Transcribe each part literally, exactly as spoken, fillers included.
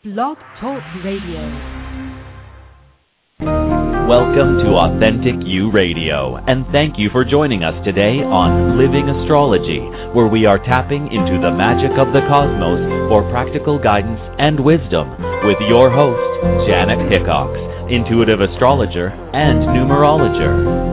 Blog Talk Radio. Welcome to Authentic You Radio, and thank you for joining us today on Living Astrology, where we are tapping into the magic of the cosmos for practical guidance and wisdom with your host, Janet Hickox, intuitive astrologer and numerologer.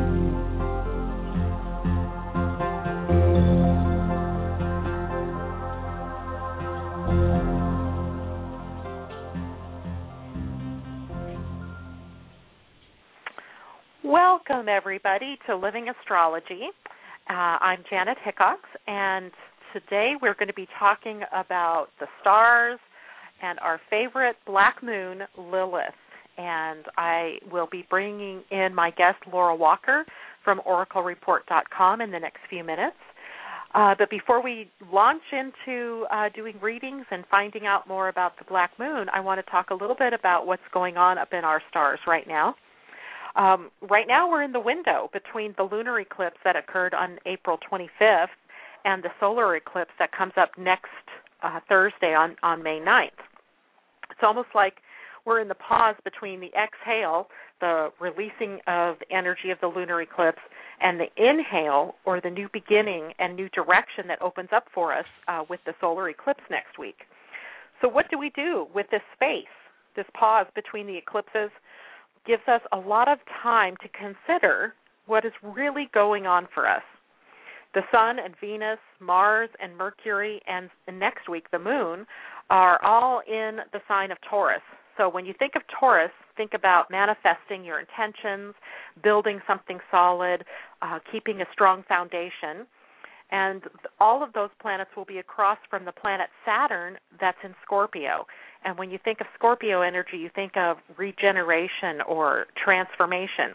Welcome, everybody, to Living Astrology. Uh, I'm Janet Hickox, and today we're going to be talking about the stars and our favorite black moon, Lilith. And I will be bringing in my guest, Laura Walker, from oracle report dot com in the next few minutes. Uh, but before we launch into uh, doing readings and finding out more about the black moon, I want to talk a little bit about what's going on up in our stars right now. Um, right now we're in the window between the lunar eclipse that occurred on April twenty-fifth and the solar eclipse that comes up next uh, Thursday on, on May ninth. It's almost like we're in the pause between the exhale, the releasing of the energy of the lunar eclipse, and the inhale, or the new beginning and new direction that opens up for us uh, with the solar eclipse next week. So what do we do with this space, this pause between the eclipses? Gives us a lot of time to consider what is really going on for us. The Sun and Venus, Mars and Mercury, and next week the Moon are all in the sign of Taurus. So when you think of Taurus, think about manifesting your intentions, building something solid, uh, keeping a strong foundation. And all of those planets will be across from the planet Saturn that's in Scorpio. And when you think of Scorpio energy, you think of regeneration or transformation.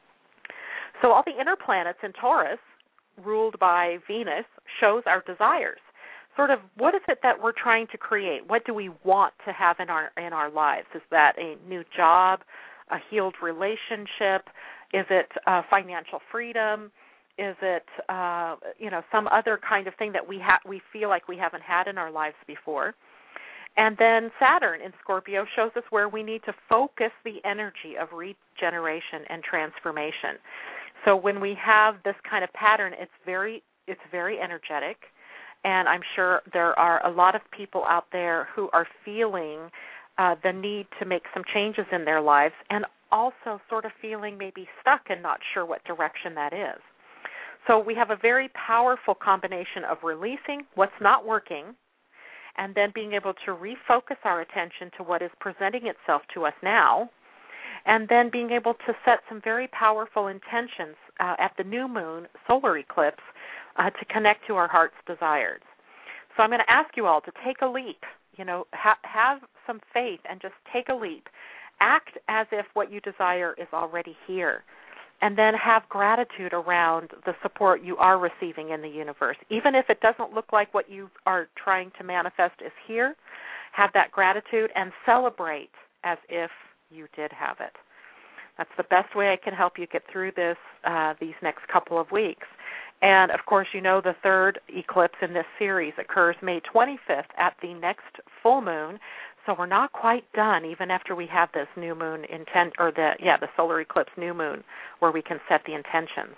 So all the inner planets in Taurus, ruled by Venus, shows our desires. Sort of, what is it that we're trying to create? What do we want to have in our in our lives? Is that a new job, a healed relationship? Is it uh, financial freedom? Is it, uh, you know, some other kind of thing that we ha- we feel like we haven't had in our lives before? And then Saturn in Scorpio shows us where we need to focus the energy of regeneration and transformation. So when we have this kind of pattern, it's very it's very energetic, and I'm sure there are a lot of people out there who are feeling uh, the need to make some changes in their lives, and also sort of feeling maybe stuck and not sure what direction that is. So we have a very powerful combination of releasing what's not working and then being able to refocus our attention to what is presenting itself to us now, and then being able to set some very powerful intentions uh, at the new moon solar eclipse uh, to connect to our heart's desires. So I'm going to ask you all to take a leap, you know, ha- have some faith and just take a leap. Act as if what you desire is already here. And then have gratitude around the support you are receiving in the universe. Even if it doesn't look like what you are trying to manifest is here, have that gratitude and celebrate as if you did have it. That's the best way I can help you get through this uh, these next couple of weeks. And, of course, you know the third eclipse in this series occurs May twenty-fifth at the next full moon. So we're not quite done, even after we have this new moon intent, or the yeah, the solar eclipse new moon, where we can set the intentions.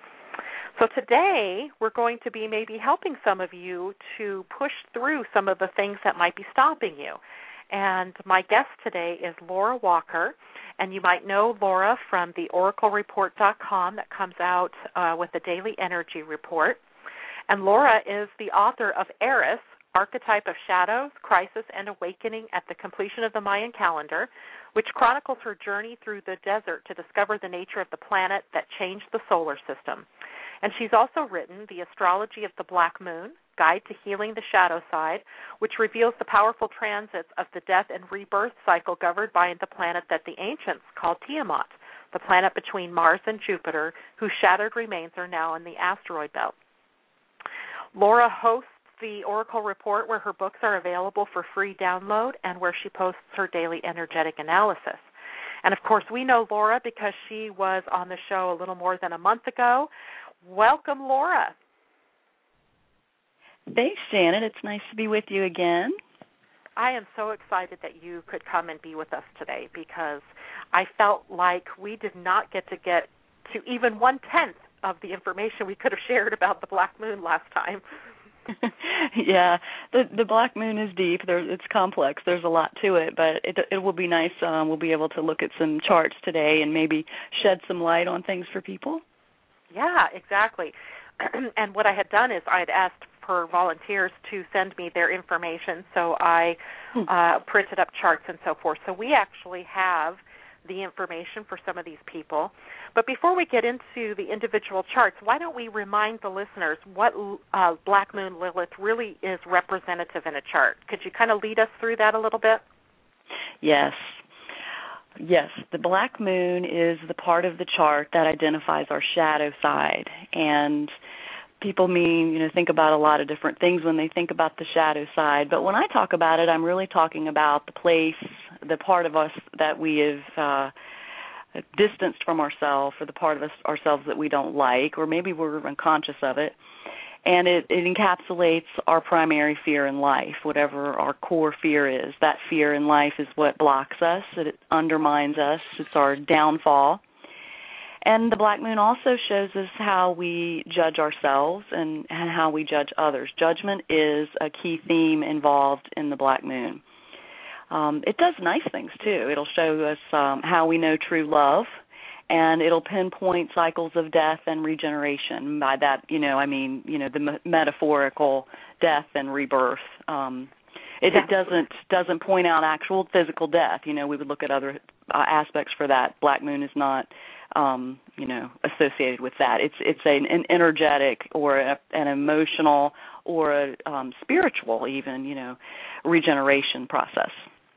So today we're going to be maybe helping some of you to push through some of the things that might be stopping you. And my guest today is Laura Walker, and you might know Laura from the oracle report dot com that comes out uh, with the daily energy report. And Laura is the author of Eris, Archetype of Shadows, Crisis, and Awakening at the Completion of the Mayan Calendar, which chronicles her journey through the desert to discover the nature of the planet that changed the solar system. And she's also written The Astrology of the Black Moon, Guide to Healing the Shadow Side, which reveals the powerful transits of the death and rebirth cycle governed by the planet that the ancients called Tiamat, the planet between Mars and Jupiter, whose shattered remains are now in the asteroid belt. Laura hosts the Oracle Report, where her books are available for free download and where she posts her daily energetic analysis. And, of course, we know Laura because she was on the show a little more than a month ago. Welcome, Laura. Thanks, Janet. It's nice to be with you again. I am so excited that you could come and be with us today because I felt like we did not get to get to even one-tenth of the information we could have shared about the Black Moon last time. Yeah, the the Black Moon is deep. There, it's complex. There's a lot to it, but it it will be nice. Um, we'll be able to look at some charts today and maybe shed some light on things for people. Yeah, exactly. And what I had done is I had asked for volunteers to send me their information, so I uh, printed up charts and so forth. So we actually have the information for some of these people. But before we get into the individual charts, why don't we remind the listeners what uh, Black Moon Lilith really is representative in a chart? Could you kind of lead us through that a little bit? Yes. Yes, the Black Moon is the part of the chart that identifies our shadow side. And people mean, you know, think about a lot of different things when they think about the shadow side. But when I talk about it, I'm really talking about the place, the part of us that we have uh, distanced from ourselves, or the part of us ourselves that we don't like, or maybe we're unconscious of it. And it, it encapsulates our primary fear in life, whatever our core fear is. That fear in life is what blocks us. It undermines us. It's our downfall. And the Black Moon also shows us how we judge ourselves and, and how we judge others. Judgment is a key theme involved in the Black Moon. Um, it does nice things, too. It'll show us um, how we know true love, and it'll pinpoint cycles of death and regeneration. By that, you know, I mean, you know, the me- metaphorical death and rebirth. Um, it, it doesn't doesn't point out actual physical death. You know, we would look at other uh, aspects for that. Black Moon is not, um, you know, associated with that. It's it's an, an energetic or a, an emotional or a um, spiritual, even, you know, regeneration process.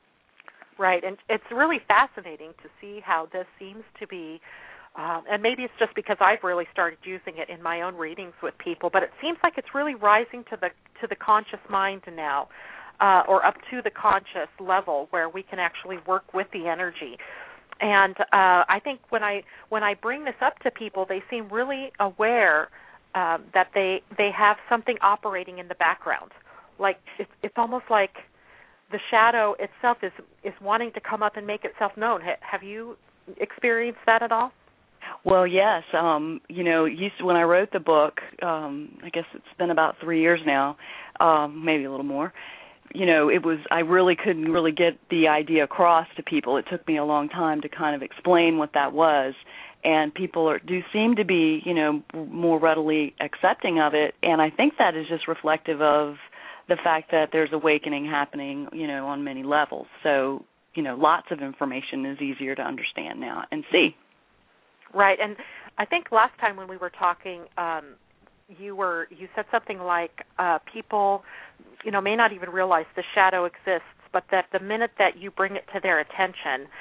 Right, and it's really fascinating to see how this seems to be, um, and maybe it's just because I've really started using it in my own readings with people, but it seems like it's really rising to the to the conscious mind now, uh, or up to the conscious level where we can actually work with the energy. And uh, I think when I when I bring this up to people, they seem really aware um, that they they have something operating in the background. Like it's it's almost like the shadow itself is is wanting to come up and make itself known. Ha- have you experienced that at all? Well, yes. Um, you know, used to, when I wrote the book, um, I guess it's been about three years now, um, maybe a little more. You know, it was I really couldn't really get the idea across to people. It took me a long time to kind of explain what that was, and people are, do seem to be, you know, more readily accepting of it. And I think that is just reflective of the fact that there's awakening happening, you know, on many levels. So, you know, lots of information is easier to understand now and see. Right, and I think last time when we were talking, um, you were you said something like uh, people, you know, may not even realize the shadow exists, but that the minute that you bring it to their attention,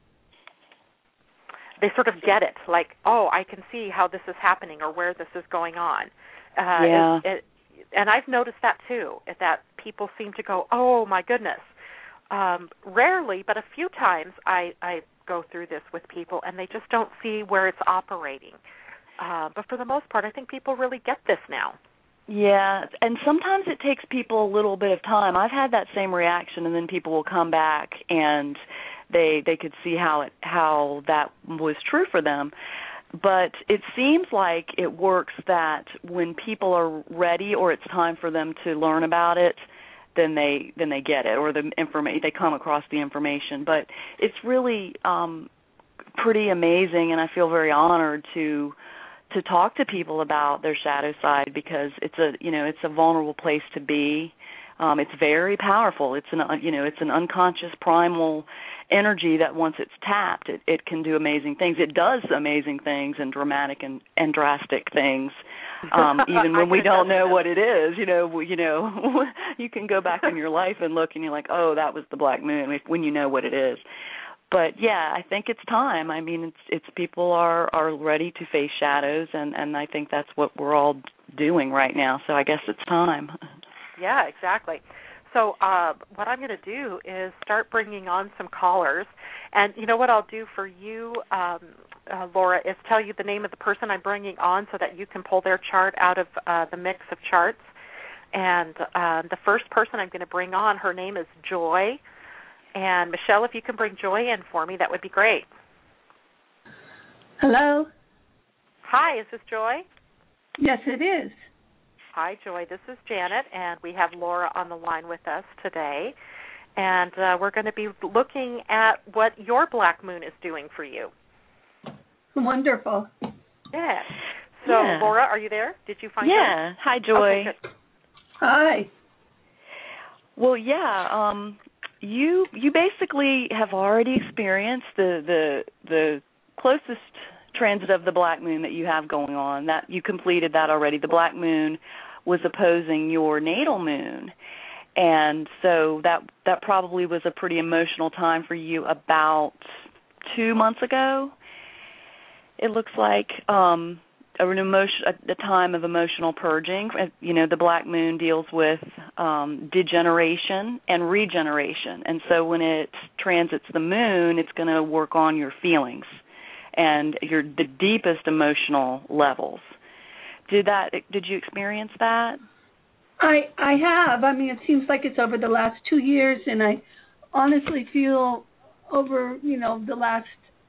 they sort of get it. Like, oh, I can see how this is happening or where this is going on. Uh, yeah. It, it, and I've noticed that too, that people seem to go, oh, my goodness. Um, rarely, but a few times I, I go through this with people, and they just don't see where it's operating. Uh, but for the most part, I think people really get this now. Yeah, and sometimes it takes people a little bit of time. I've had that same reaction, and then people will come back, and they they could see how it how that was true for them. But it seems like it works that when people are ready or it's time for them to learn about it, then they then they get it, or the information they come across the information. But it's really um, pretty amazing, and I feel very honored to to talk to people about their shadow side, because it's a you know it's a vulnerable place to be. Um, it's very powerful. It's an you know it's an unconscious primal energy that once it's tapped, it, it can do amazing things. It does amazing things and dramatic and, and drastic things, um, even when we don't know what it is. You know, you know, you can go back in your life and look, and you're like, oh, that was the Black Moon, when you know what it is. But yeah, I think it's time. I mean, it's it's people are, are ready to face shadows, and, and I think that's what we're all doing right now. So I guess it's time. Yeah, exactly. So uh, what I'm going to do is start bringing on some callers. And you know what I'll do for you, um, uh, Laura, is tell you the name of the person I'm bringing on so that you can pull their chart out of uh, the mix of charts. And uh, the first person I'm going to bring on, her name is Joy. And Michelle, if you can bring Joy in for me, that would be great. Hello. Hi, is this Joy? Yes, it is. Hi, Joy. This is Janet, and we have Laura on the line with us today. And uh, we're going to be looking at what your black moon is doing for you. Wonderful. Yeah. So, yeah. Laura, are you there? Did you find Yeah. her? Hi, Joy. Okay, good. Hi. Well, yeah, um, you you basically have already experienced the, the the closest transit of the black moon that you have going on. That you completed that already. The black moon was opposing your natal moon. And so that that probably was a pretty emotional time for you about two months ago. It looks like um an emotion, a, a time of emotional purging. You know, the black moon deals with um, degeneration and regeneration. And so when it transits the moon, it's going to work on your feelings and your the deepest emotional levels. Did that? Did you experience that? I I have. I mean, it seems like it's over the last two years, and I honestly feel over, you know, the last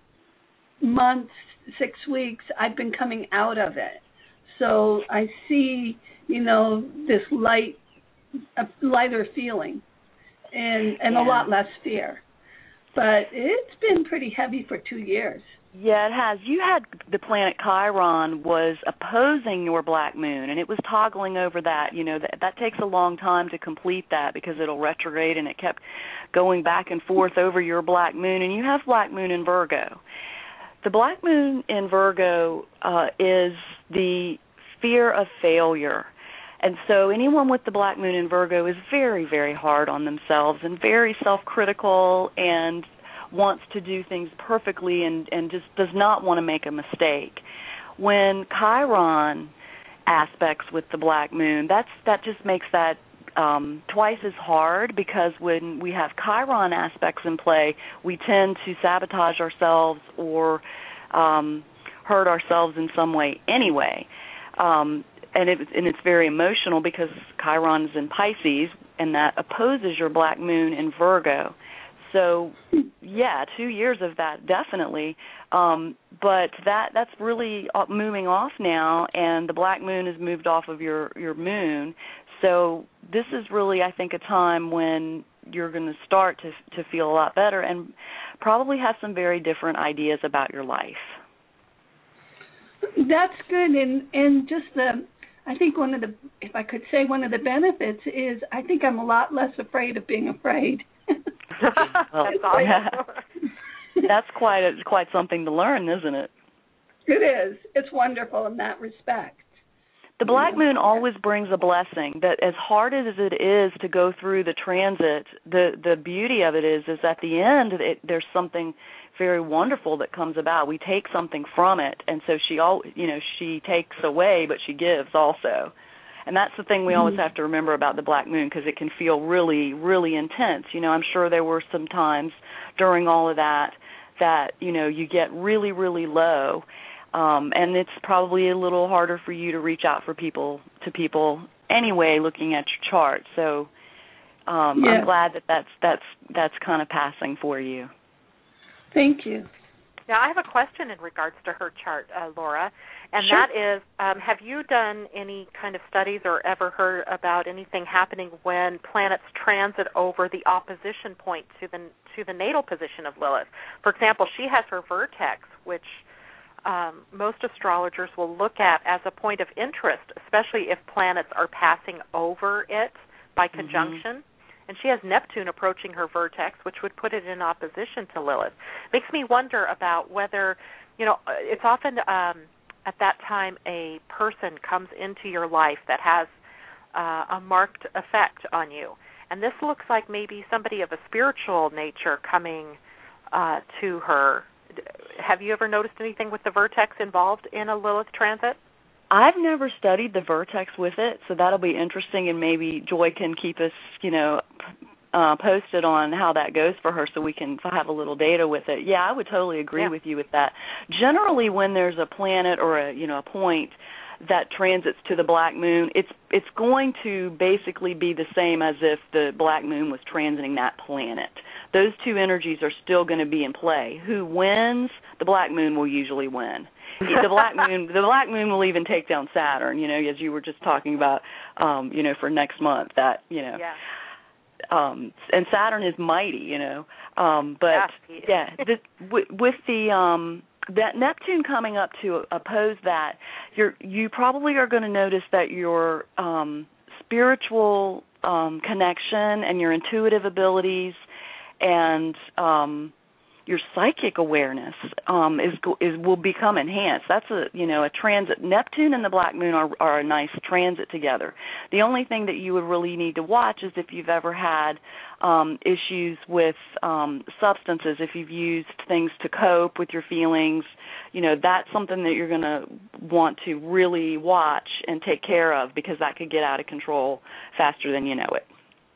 month, six weeks, I've been coming out of it. So I see, you know, this light, a lighter feeling, and and yeah. a lot less fear. But it's been pretty heavy for two years. Yeah, it has. You had the planet Chiron was opposing your black moon, and it was toggling over that. You know, that, that takes a long time to complete that because it'll retrograde, and it kept going back and forth over your black moon, and you have black moon in Virgo. The black moon in Virgo uh, is the fear of failure. And so anyone with the black moon in Virgo is very, very hard on themselves and very self-critical and wants to do things perfectly and, and just does not want to make a mistake. When Chiron aspects with the black moon, that's that just makes that Um, twice as hard, because when we have Chiron aspects in play, we tend to sabotage ourselves or um, hurt ourselves in some way anyway. Um, and, it, and it's very emotional because Chiron is in Pisces, and that opposes your black moon in Virgo. So, yeah, two years of that, definitely. Um, but that that's really moving off now, and the black moon has moved off of your, your moon. So this is really, I think, a time when you're going to start to to feel a lot better and probably have some very different ideas about your life. That's good, and and just the, I think one of the, if I could say one of the benefits is I think I'm a lot less afraid of being afraid. Well, that's awesome. Yeah. That's quite a, quite something to learn, isn't it? It is. It's wonderful in that respect. The black moon always brings a blessing. That as hard as it is to go through the transit, the the beauty of it is is at the end it, there's something very wonderful that comes about. We take something from it, and so she all you know she takes away, but she gives also. And that's the thing we always have to remember about the black moon, because it can feel really, really intense. You know, I'm sure there were some times during all of that that, you know, you get really, really low. Um, and it's probably a little harder for you to reach out for people to people anyway, looking at your chart. So um, yeah. I'm glad that that's that's that's kind of passing for you. Thank you. Now, I have a question in regards to her chart, uh, Laura, and sure. that is, um, have you done any kind of studies or ever heard about anything happening when planets transit over the opposition point to the to the natal position of Lilith? For example, she has her vertex, which um, most astrologers will look at as a point of interest, especially if planets are passing over it by conjunction. Mm-hmm. And she has Neptune approaching her vertex, which would put it in opposition to Lilith. Makes me wonder about whether, you know, it's often um, at that time a person comes into your life that has uh, a marked effect on you. And this looks like maybe somebody of a spiritual nature coming uh, to her. Have you ever noticed anything with the vertex involved in a Lilith transit? I've never studied the vertex with it, so that'll be interesting, and maybe Joy can keep us, you know, uh, posted on how that goes for her so we can have a little data with it. Yeah, I would totally agree yeah. with you with that. Generally, when there's a planet or a, you know, a point that transits to the black moon, it's it's going to basically be the same as if the black moon was transiting that planet. Those two energies are still going to be in play. Who wins? The black moon will usually win. The black moon, the black moon will even take down Saturn. You know, as you were just talking about, um, you know, for next month. That you know, yeah. um, and Saturn is mighty. You know, um, but yeah, yeah, the, with, with the um, that Neptune coming up to oppose that, you're you probably are going to notice that your um, spiritual um, connection and your intuitive abilities and um, your psychic awareness um, is is will become enhanced. That's a you know a transit. Neptune and the black moon are are a nice transit together. The only thing that you would really need to watch is if you've ever had um, issues with um, substances, if you've used things to cope with your feelings. You know, that's something that you're going to want to really watch and take care of, because that could get out of control faster than you know it.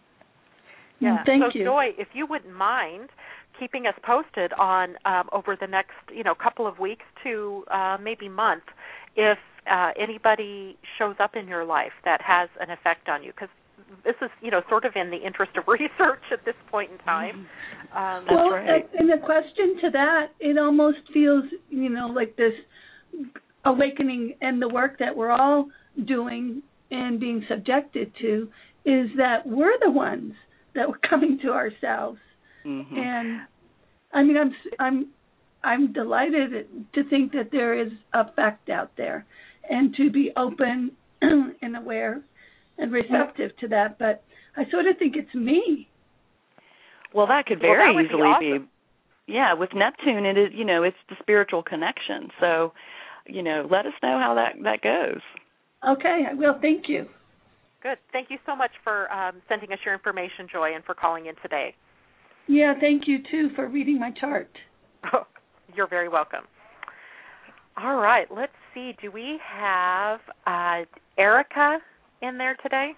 Yeah. Thank so you. Joy, if you wouldn't mind keeping us posted on um, over the next, you know, couple of weeks to uh, maybe month, if uh, anybody shows up in your life that has an effect on you, because this is, you know, sort of in the interest of research at this point in time. Um, That's well, right. and the question to that, it almost feels, you know, like this awakening, and the work that we're all doing and being subjected to is that we're the ones that we're coming to ourselves. Mm-hmm. And I mean, I'm I'm I'm delighted to think that there is a fact out there, and to be open and aware and receptive to that. But I sort of think it's me. Well, that could very well, that easily be, awesome. be. Yeah, with Neptune, it is, you know, it's the spiritual connection. So, you know, let us know how that, that goes. Okay, I will. Thank you. Good. Thank you so much for um, sending us your information, Joy, and for calling in today. Yeah, thank you, too, for reading my chart. Oh, you're very welcome. All right, let's see. Do we have uh, Erica in there today?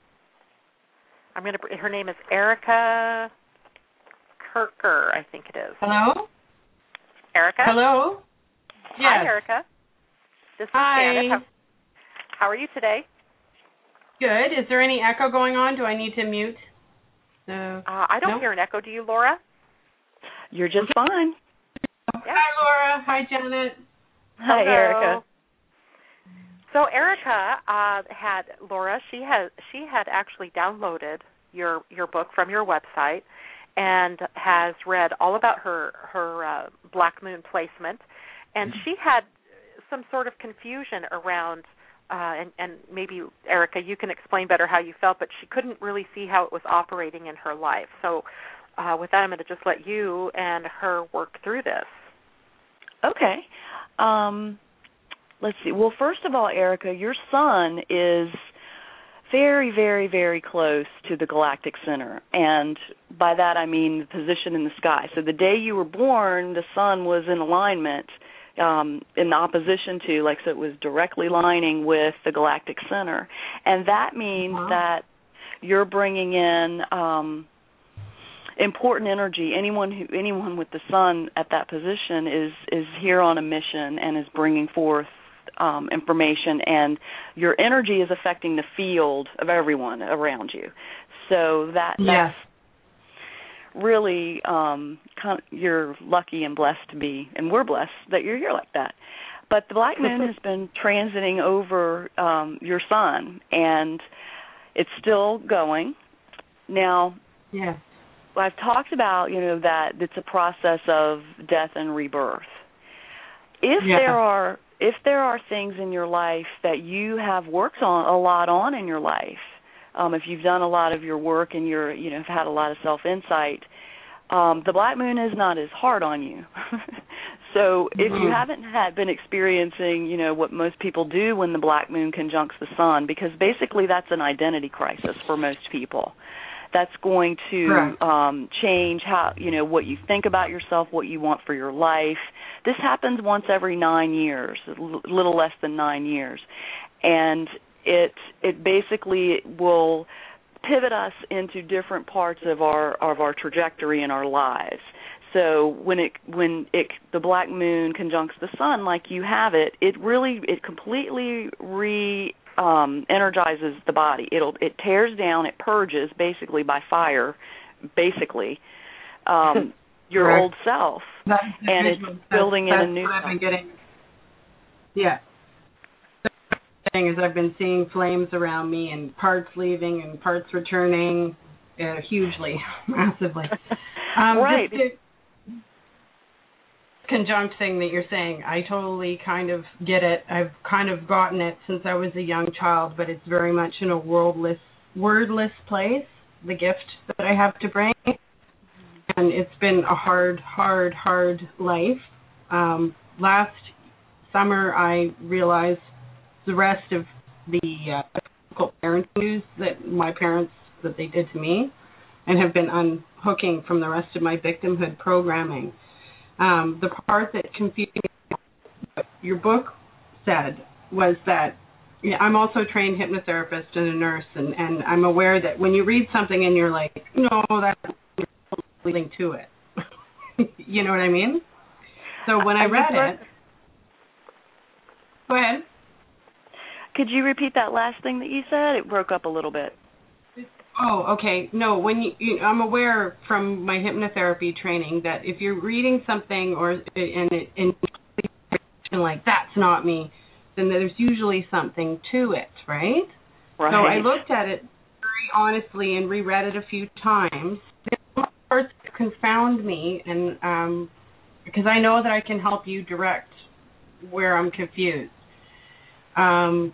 I'm going to. Her name is Erica Kirker, I think it is. Hello? Erica? Hello? Yes. Hi, Erica. This is Hi. Janet. How, how are you today? Good. Is there any echo going on? Do I need to mute? The... Uh, I don't no? hear an echo. Do you, Laura? You're just fine. Yeah. Hi, Laura. Hi, Janet. Hi, Hello. Erica. So Erica uh, had Laura. She has she had actually downloaded your your book from your website and has read all about her her uh, Black Moon placement, and she had some sort of confusion around. Uh, and, and maybe, Erica, you can explain better how you felt, but she couldn't really see how it was operating in her life. So uh, with that, I'm going to just let you and her work through this. Okay. Um, let's see. Well, first of all, Erica, your sun is very, very, very close to the galactic center. And by that, I mean the position in the sky. So the day you were born, the sun was in alignment Um, in opposition to, like, so it was directly lining with the galactic center. And that means uh-huh. that you're bringing in um, important energy. Anyone who, anyone with the sun at that position is, is here on a mission and is bringing forth um, information, and your energy is affecting the field of everyone around you. So that yes. that's really, um, you're lucky and blessed to be, and we're blessed that you're here like that. But the Black Moon has been transiting over um, your sun, and it's still going. Now, yes. I've talked about, you know, that it's a process of death and rebirth. If yeah. there are if there are things in your life that you have worked on a lot on in your life, Um, if you've done a lot of your work and you're, you know, have had a lot of self-insight, um, the Black Moon is not as hard on you. So if mm-hmm. you haven't had been experiencing, you know, what most people do when the Black Moon conjuncts the sun, because basically that's an identity crisis for most people. That's going to um, change how, you know, what you think about yourself, what you want for your life. This happens once every nine years, a little less than nine years. And It it basically will pivot us into different parts of our of our trajectory in our lives. so when it when it the black moon conjuncts the sun like you have it, it really it completely re um, energizes the body. It'll it tears down, it purges basically by fire, basically um, your Correct. old self, that's and it's that's, building that's in a new. What I've been getting. Yeah. The thing is, I've been seeing flames around me and parts leaving and parts returning, uh, hugely, massively. Um, right. Just to, conjunct thing that you're saying, I totally kind of get it. I've kind of gotten it since I was a young child, but it's very much in a worldless, wordless place, the gift that I have to bring. And it's been a hard, hard, hard life. Um, last summer, I realized the rest of the uh, difficult parenting news that my parents, that they did to me, and have been unhooking from the rest of my victimhood programming. Um, the part that confused me, what your book said, was that you know, I'm also a trained hypnotherapist and a nurse, and, and I'm aware that when you read something and you're like, no, that's leading to it. You know what I mean? So when I, I read it, go ahead. Could you repeat that last thing that you said? It broke up a little bit. Oh, okay. No, when you, you I'm aware from my hypnotherapy training that if you're reading something or and it in like that's not me, then there's usually something to it, right? Right. So I looked at it very honestly and reread it a few times. Some parts confound me, and um, because I know that I can help you direct where I'm confused. Um.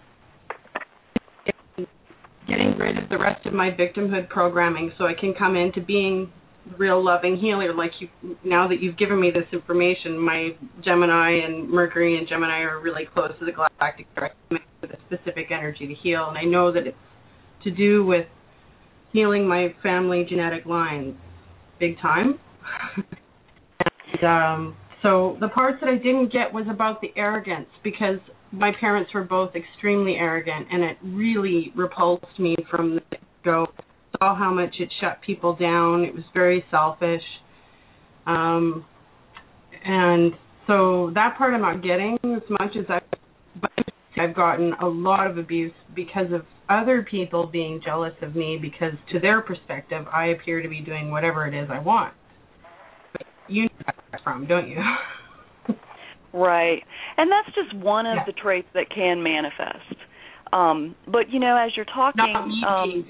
Getting rid of the rest of my victimhood programming so I can come into being real loving healer. Like you, now that you've given me this information, my Gemini and Mercury and Gemini are really close to the galactic direction with a specific energy to heal, and I know that it's to do with healing my family genetic lines big time. and, um, so the parts that I didn't get was about the arrogance, because my parents were both extremely arrogant, and it really repulsed me from the get-go. Saw how much it shut people down. It was very selfish. Um, and so that part I'm not getting as much as I've, but I've gotten a lot of abuse because of other people being jealous of me, because to their perspective, I appear to be doing whatever it is I want. But you know where that's from, don't you? Right. And that's just one of yeah. the traits that can manifest. Um, but, you know, as you're talking, Not me, um,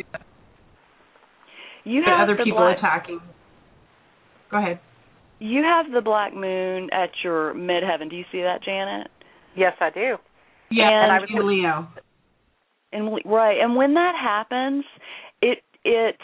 you but have other the people black, attacking. Go ahead. You have the black moon at your midheaven. Do you see that, Janet? Yes, I do. Yeah, and, and I was in Leo. And, right. And when that happens, it it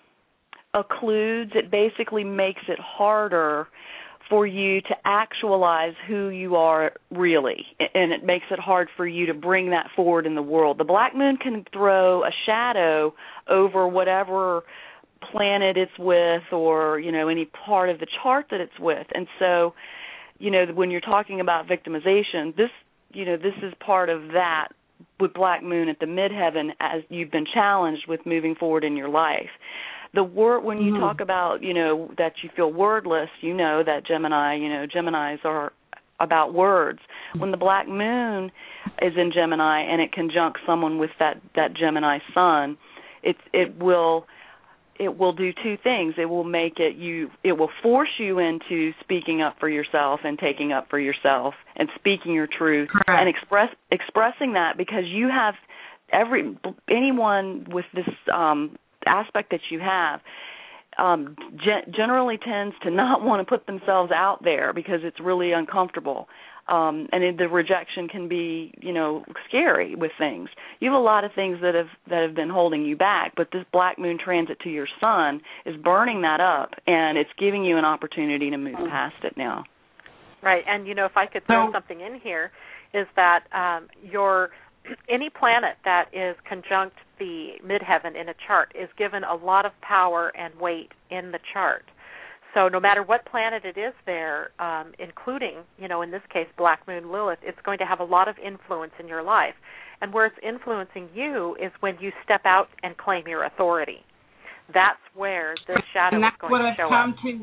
occludes, it basically makes it harder for you to actualize who you are really, and it makes it hard for you to bring that forward in the world. The black moon can throw a shadow over whatever planet it's with, or, you know, any part of the chart that it's with. And so, you know, when you're talking about victimization, this, you know, this is part of that with black moon at the midheaven as you've been challenged with moving forward in your life. The word, when you mm-hmm. talk about, you know, that you feel wordless, you know that Gemini, you know, Geminis are about words. When the black moon is in Gemini and it conjuncts someone with that, that Gemini sun, it it will it will do two things. It will make it you it will force you into speaking up for yourself and taking up for yourself and speaking your truth. Correct. And express expressing that, because you have every anyone with this um aspect that you have um, ge- generally tends to not want to put themselves out there because it's really uncomfortable, um, and it, the rejection can be, you know, scary with things. You have a lot of things that have that have been holding you back, but this black moon transit to your sun is burning that up, and it's giving you an opportunity to move past it now. Right, and you know, if I could throw something in here, is that um, your any planet that is conjunct the midheaven in a chart is given a lot of power and weight in the chart. So no matter what planet it is there, um, including, you know, in this case, Black Moon Lilith, it's going to have a lot of influence in your life. And where it's influencing you is when you step out and claim your authority. That's where this shadow and that's is going what to I've show come up. to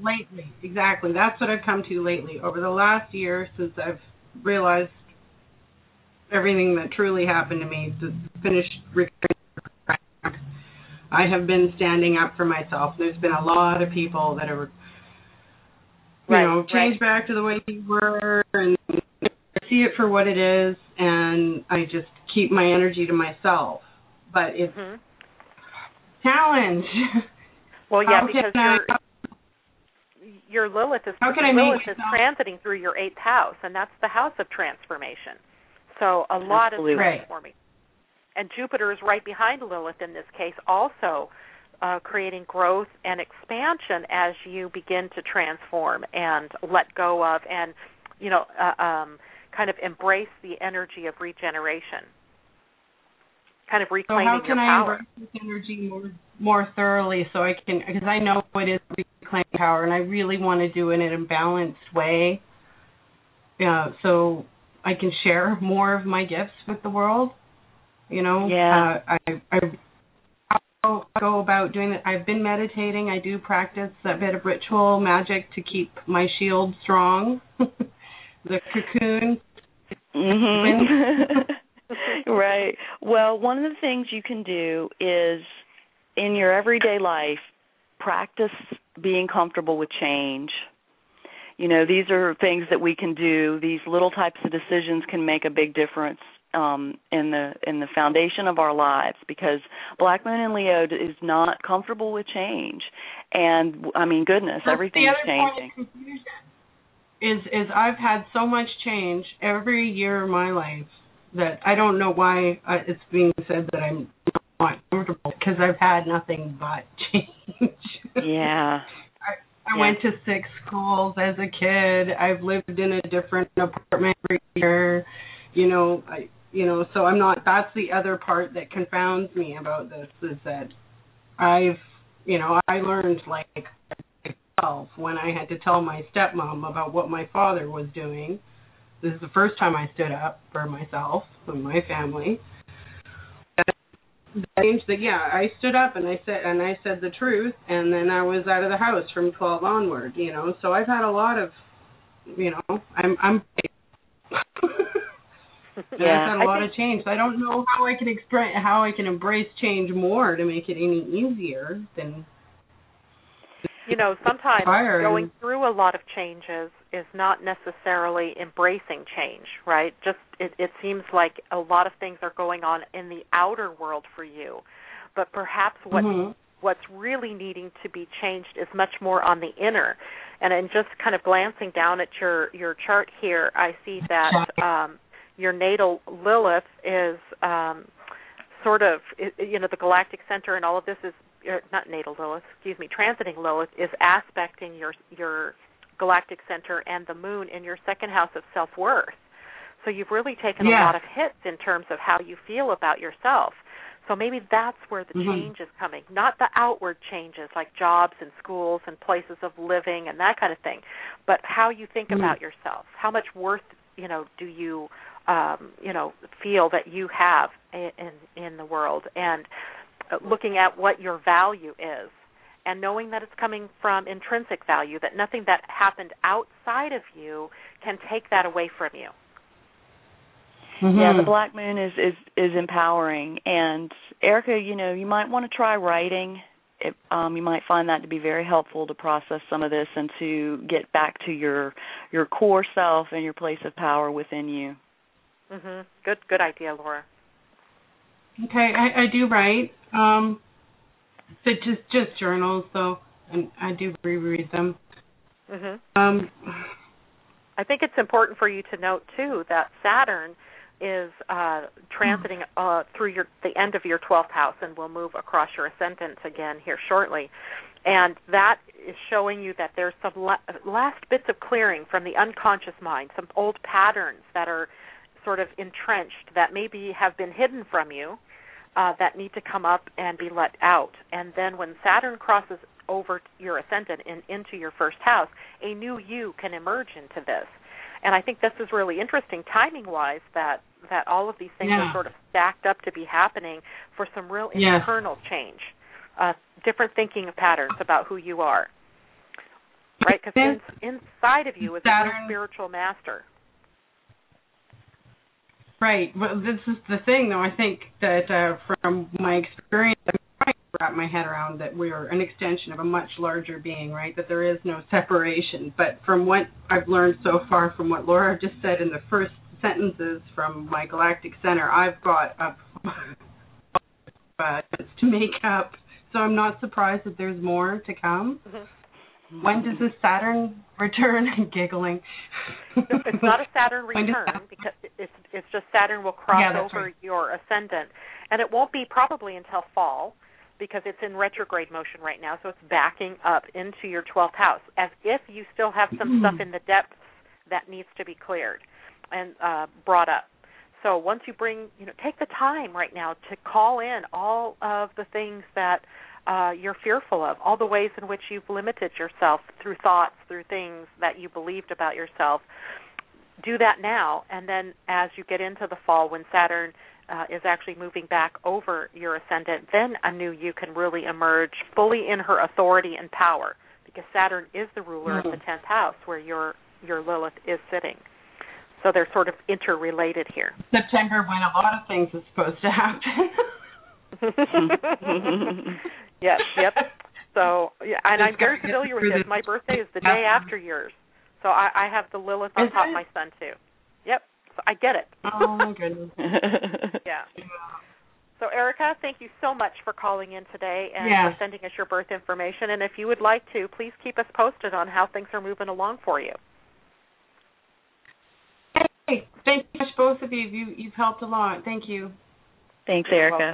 lately. Exactly. That's what I've come to lately. Over the last year, since I've realized everything that truly happened to me, to finish recovering, I have been standing up for myself. There's been a lot of people that are, you right, know, changed right. back to the way they were, and I see it for what it is, and I just keep my energy to myself. But it's mm-hmm. challenge. Well, yeah, How because I, your, your Lilith is how can I Lilith make is transiting through your eighth house, and that's the house of transformation. So a lot Absolutely. is transforming. And Jupiter is right behind Lilith in this case, also uh, creating growth and expansion as you begin to transform and let go of and, you know, uh, um, kind of embrace the energy of regeneration, kind of reclaiming so how can your I power. embrace this energy more, more thoroughly so I can, because I know it is reclaiming power, and I really want to do it in a balanced way, yeah, so I can share more of my gifts with the world. You know, Yeah. uh, I, I how I go about doing it. I've been meditating. I do practice a bit of ritual magic to keep my shield strong. The cocoon. Mm-hmm. Right. Well, one of the things you can do is in your everyday life, practice being comfortable with change. You know, these are things that we can do. These little types of decisions can make a big difference um, in the in the foundation of our lives, because Black Moon in Leo is not comfortable with change. And, I mean, goodness, That's everything's the other changing. point of confusion. Is, is I've had so much change every year of my life that I don't know why uh, it's being said that I'm not comfortable, because I've had nothing but change. Yeah. I yeah. went to six schools as a kid. I've lived in a different apartment every year. You know, I, you know, so I'm not, that's the other part that confounds me about this, is that I've, you know, I learned like myself when I had to tell my stepmom about what my father was doing. This is the first time I stood up for myself and my family. Changed that, yeah, I stood up and I said and I said the truth, and then I was out of the house from twelve onward, you know. So I've had a lot of, you know, I'm I'm and yeah, I've had a I lot think, of change. So I don't know how I can express how I can embrace change more to make it any easier than. you know, sometimes fire going and, through a lot of changes is not necessarily embracing change, right? Just it, it seems like a lot of things are going on in the outer world for you, but perhaps what mm-hmm. what's really needing to be changed is much more on the inner. And in just kind of glancing down at your your chart here, I see that um, your natal Lilith is um, sort of, you know, the galactic center and all of this is. Not natal Lilith, excuse me, transiting Lilith is aspecting your your galactic center and the moon in your second house of self-worth. So you've really taken yeah. a lot of hits in terms of how you feel about yourself. So maybe that's where the mm-hmm. change is coming, not the outward changes like jobs and schools and places of living and that kind of thing, but how you think mm-hmm. about yourself. How much worth, you know, do you, um, you know, feel that you have in in, in the world, and looking at what your value is and knowing that it's coming from intrinsic value, that nothing that happened outside of you can take that away from you. Mm-hmm. Yeah, the Black Moon is, is, is empowering. And, Erica, you know, you might want to try writing. It, um, you might find that to be very helpful to process some of this and to get back to your your core self and your place of power within you. Mm-hmm. Good, good idea, Laura. Okay, I, I do write, um, but just just journals though, and I do reread them. Mm-hmm. Um, I think it's important for you to note too that Saturn is uh, transiting uh, through your the end of your twelfth house, and will move across your ascendant again here shortly. And that is showing you that there's some la- last bits of clearing from the unconscious mind, some old patterns that are sort of entrenched that maybe have been hidden from you uh, that need to come up and be let out. And then when Saturn crosses over your ascendant and into your first house, a new you can emerge into this. And I think this is really interesting timing-wise, that, that all of these things yeah. are sort of stacked up to be happening for some real yes. internal change, uh, different thinking patterns about who you are. right? Because in, inside of you is Saturn, a spiritual master. Right. Well, this is the thing, though. I think that uh, from my experience, I'm trying to wrap my head around that we're an extension of a much larger being, right? That there is no separation. But from what I've learned so far, from what Laura just said in the first sentences from my galactic center, I've got a uh, to make up. So I'm not surprised that there's more to come. Mm-hmm. When does this Saturn return? I'm giggling. No, it's not a Saturn return because it's it's just Saturn will cross yeah, over right. your ascendant, and it won't be probably until fall because it's in retrograde motion right now. So it's backing up into your twelfth house, as if you still have some mm-hmm. stuff in the depths that needs to be cleared and uh, brought up. So once you bring, you know, take the time right now to call in all of the things that Uh, you're fearful of, all the ways in which you've limited yourself through thoughts, through things that you believed about yourself. Do that now, and then as you get into the fall, when Saturn uh, is actually moving back over your ascendant, then a new you can really emerge fully in her authority and power, because Saturn is the ruler mm-hmm. of the tenth house where your your Lilith is sitting. So they're sort of interrelated here. September, when a lot of things are supposed to happen. Yes, yep. So, yeah, and I'm very familiar with this. My birthday is the day after yours. So I, I have the Lilith on top of my sun, too. Yep, so I get it. Oh, my goodness. Yeah. So, Erica, thank you so much for calling in today and yeah. for sending us your birth information. And if you would like to, please keep us posted on how things are moving along for you. Hey, thank you much, both of you. you. You've helped a lot. Thank you. Thanks, Erica.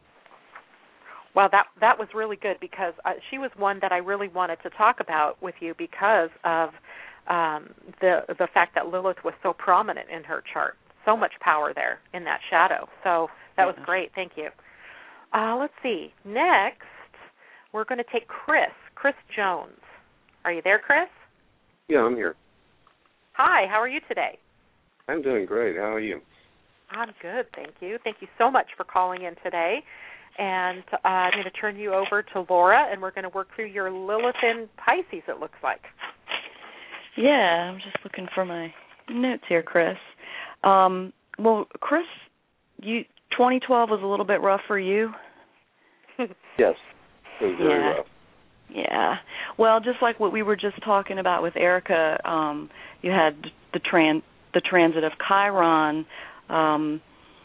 Well, that that was really good because uh, she was one that I really wanted to talk about with you because of um, the the fact that Lilith was so prominent in her chart. So much power there in that shadow. So that was great. Thank you. Uh, let's see. Next, we're going to take Chris, Chris Jones. Are you there, Chris? Yeah, I'm here. Hi, how are you today? I'm doing great. How are you? I'm good, thank you. Thank you so much for calling in today. And uh, I'm going to turn you over to Laura, and we're going to work through your Lilith in Pisces, it looks like. Yeah, I'm just looking for my notes here, Chris. Um, well, Chris, you twenty twelve was a little bit rough for you? Yes, it was very yeah. rough. Yeah. Well, just like what we were just talking about with Erica, um, you had the, tran- the transit of Chiron, um,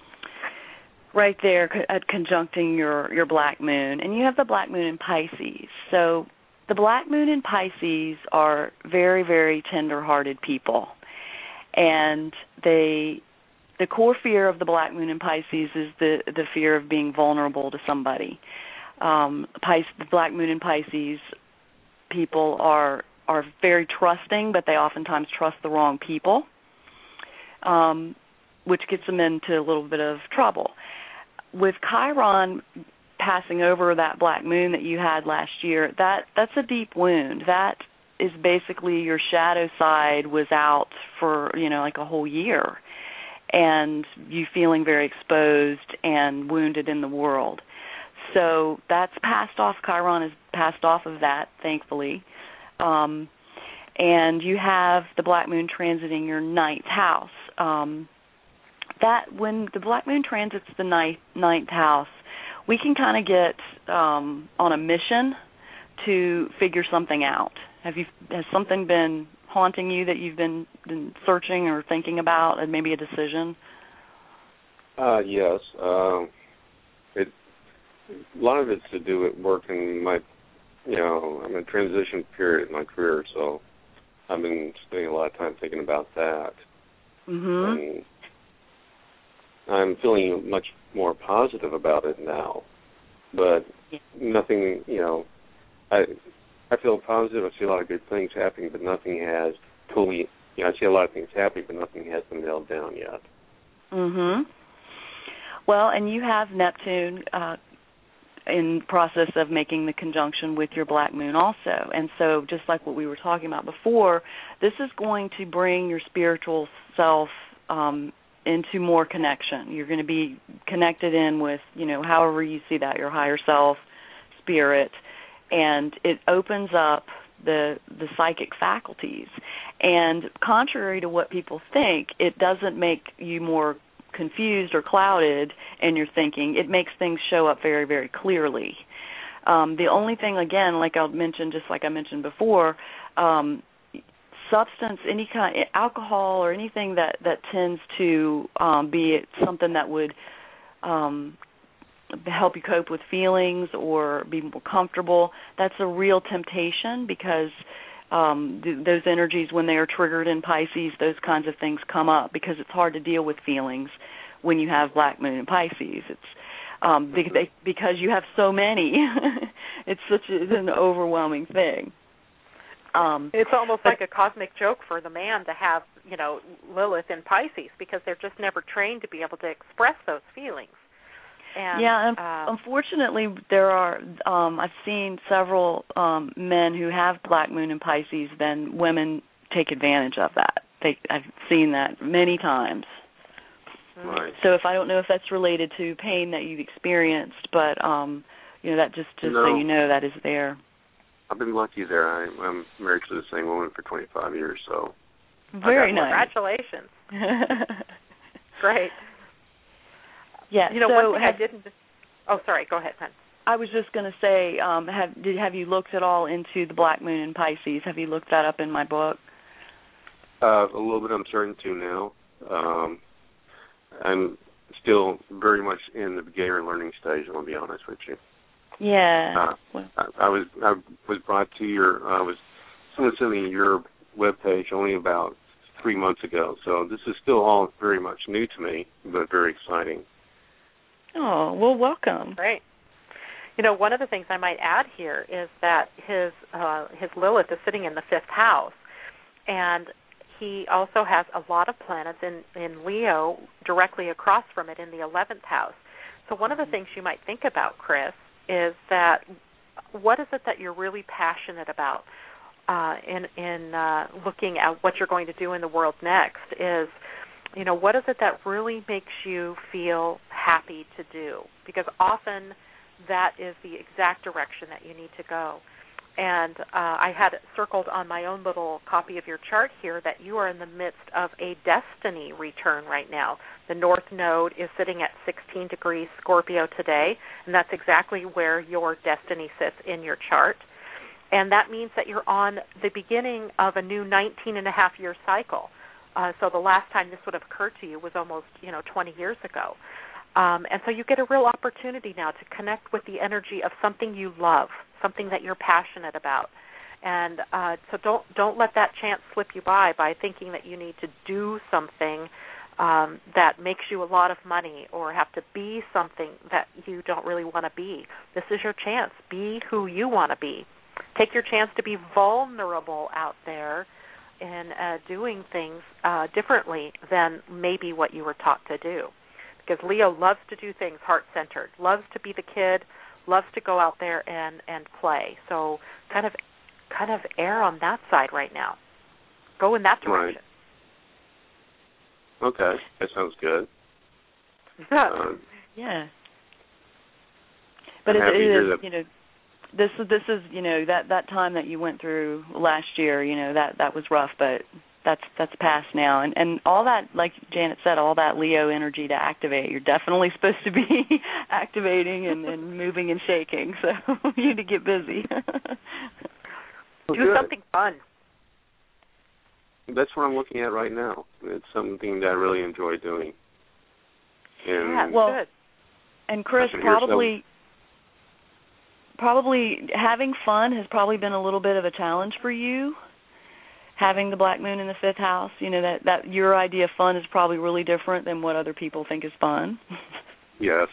right there at conjuncting your, your black moon. And you have the black moon in Pisces. So the black moon in Pisces are very, very tender-hearted people. And they, the core fear of the black moon in Pisces is the, the fear of being vulnerable to somebody. Um, Pis- the black moon in Pisces people are are very trusting, but they oftentimes trust the wrong people, um, which gets them into a little bit of trouble. With Chiron passing over that black moon that you had last year, that that's a deep wound. That is basically your shadow side was out for, you know, like a whole year, and you feeling very exposed and wounded in the world. So that's passed off. Chiron has passed off of that, thankfully. Um, and you have the black moon transiting your ninth house. Um, that when the black moon transits the ninth, ninth house, we can kind of get um, on a mission to figure something out. Have you has something been haunting you that you've been, been searching or thinking about, and maybe a decision? Uh, yes. Um, it a lot of it's to do with work in my, you know, I'm in a transition period in my career, so I've been spending a lot of time thinking about that. Mm-hmm. And I'm feeling much more positive about it now, but yeah. nothing, you know, I I feel positive. I see a lot of good things happening, but nothing has totally, you know, I see a lot of things happening, but nothing has been nailed down yet. Mm-hmm. Well, and you have Neptune uh, in process of making the conjunction with your black moon also. And so just like what we were talking about before, this is going to bring your spiritual self um, into more connection. You're going to be connected in with, you know, however you see that, your higher self, spirit, and it opens up the the psychic faculties. And contrary to what people think, it doesn't make you more confused or clouded in your thinking. It makes things show up very, very clearly. Um, the only thing, again, like I mentioned, just like I mentioned before, um, substance, any kind, alcohol or anything that, that tends to um, be something that would um, help you cope with feelings or be more comfortable, that's a real temptation because um, th- those energies, when they are triggered in Pisces, those kinds of things come up because it's hard to deal with feelings when you have Black Moon in Pisces. It's um, because, they, because you have so many. It's such a, it's an overwhelming thing. Um, it's almost but, like a cosmic joke for the man to have, you know, Lilith in Pisces because they're just never trained to be able to express those feelings. And, yeah, and uh, unfortunately, there are. Um, I've seen several um, men who have Black Moon in Pisces. Then women take advantage of that. They, I've seen that many times. Right. So if I don't know if that's related to pain that you've experienced, but um, you know that just just no. so you know that is there. I've been lucky there. I, I'm married to the same woman for twenty-five years, so. Very nice. Congratulations. Great. Yeah. You know, so one thing have, I didn't. Oh, sorry. Go ahead, Pen. I was just going to say, um, have did have you looked at all into the Black Moon in Pisces? Have you looked that up in my book? Uh, a little bit. I'm starting to now. Um, I'm still very much in the beginner learning stage. I'll be honest with you. Yeah. Uh, well. I, I was I was brought to your. I was someone sent me your webpage only about three months ago, so this is still all very much new to me, but very exciting. Oh, well, welcome. Great. You know, one of the things I might add here is that his uh, his Lilith is sitting in the fifth house, and he also has a lot of planets in, in Leo directly across from it in the eleventh house. So one of the things you might think about, Chris, is that what is it that you're really passionate about uh, in, in uh, looking at what you're going to do in the world next is, you know, what is it that really makes you feel happy to do? Because often that is the exact direction that you need to go. And uh, I had it circled on my own little copy of your chart here that you are in the midst of a destiny return right now. The North Node is sitting at sixteen degrees Scorpio today, and that's exactly where your destiny sits in your chart. And that means that you're on the beginning of a new nineteen and a half year cycle. Uh, so the last time this would have occurred to you was almost, you know, twenty years ago. Um, and so you get a real opportunity now to connect with the energy of something you love, something that you're passionate about. And uh, so don't don't let that chance slip you by by thinking that you need to do something um, that makes you a lot of money or have to be something that you don't really want to be. This is your chance. Be who you want to be. Take your chance to be vulnerable out there in uh, doing things uh, differently than maybe what you were taught to do. Because Leo loves to do things heart-centered, loves to be the kid, loves to go out there and, and play. So kind of kind of err on that side right now. Go in that direction. Right. Okay, that sounds good. um, yeah. But it, it is, you know, this this is, you know, that, that time that you went through last year, you know, that, that was rough, but that's that's past now. And and all that, like Janet said, all that Leo energy to activate, you're definitely supposed to be activating and, and moving and shaking, so you need to get busy. Well, do good. something fun. That's what I'm looking at right now. It's something that I really enjoy doing. And yeah, well, good. And Chris, probably probably having fun has probably been a little bit of a challenge for you. Having the Black Moon in the fifth house, you know, that, that your idea of fun is probably really different than what other people think is fun. Yes.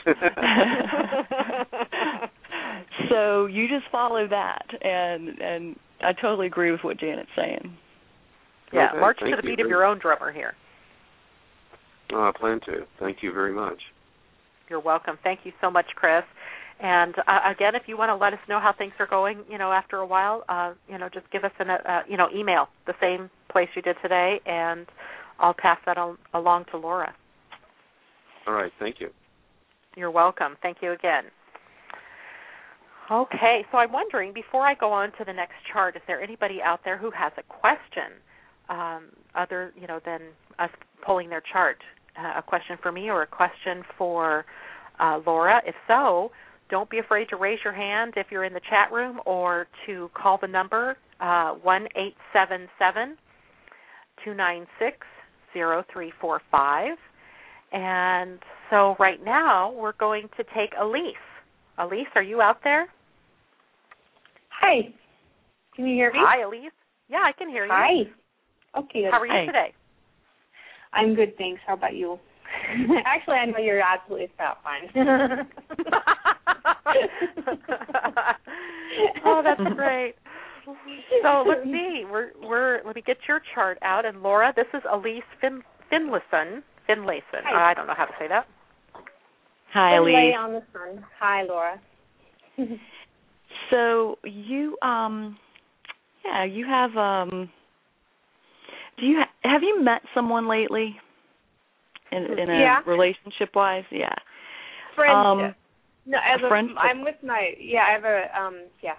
So you just follow that, and and I totally agree with what Janet's saying. Yeah, okay, march to the you beat of your own drummer here. Oh, I plan to. Thank you very much. You're welcome. Thank you so much, Chris. And uh, again, if you want to let us know how things are going, you know, after a while, uh, you know, just give us an, uh, you know, email the same place you did today, and I'll pass that on, along to Laura. All right. Thank you. You're welcome. Thank you again. Okay, so I'm wondering, before I go on to the next chart, is there anybody out there who has a question, um, other, you know, than us pulling their chart? Uh, a question for me or a question for uh, Laura? If so, don't be afraid to raise your hand if you're in the chat room, or to call the number uh, one eight seven seven, two nine six, zero three four five. And so right now we're going to take Elise. Elise, are you out there? Hi. Can you hear me? Hi, Elise. Yeah, I can hear you. Hi. Okay. How are you Hi. today? I'm good, thanks. How about you? Actually, I know you're absolutely fat fine. Oh, that's great. So let's see. We're we're let me get your chart out. And Laura, this is Elise fin, Finlayson. Finlayson. Hi. I don't know how to say that. Hi, Elise. on the sun. Hi, Laura. So you, um, yeah, you have, um, do you ha- have you met someone lately in, in a Yeah. relationship-wise? Yeah. Friendship. Um, no, as a a, friendship. I'm with my, yeah, I have a, um, yeah.